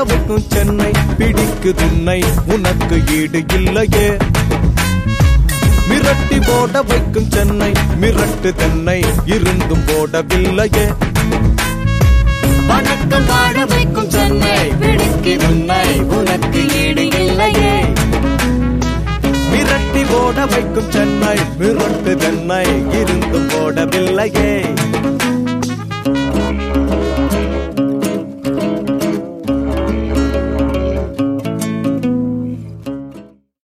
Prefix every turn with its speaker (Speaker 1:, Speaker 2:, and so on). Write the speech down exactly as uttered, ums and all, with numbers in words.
Speaker 1: வைக்கும் சென்னை பிடிக்குதுன்னை உனக்கு ஈடு இல்லையே. மிரட்டி போட வைக்கும் சென்னை மிரட்டு தென்னை இருந்தும் போடவில்லையே.
Speaker 2: வணக்கம் வாழ வைக்கும் சென்னை பிடிக்குதுன்னை உனக்கு ஈடு இல்லையே.
Speaker 1: மிரட்டி போட வைக்கும் சென்னை மிரட்டு தென்னை இருந்தும் போடவில்லையே.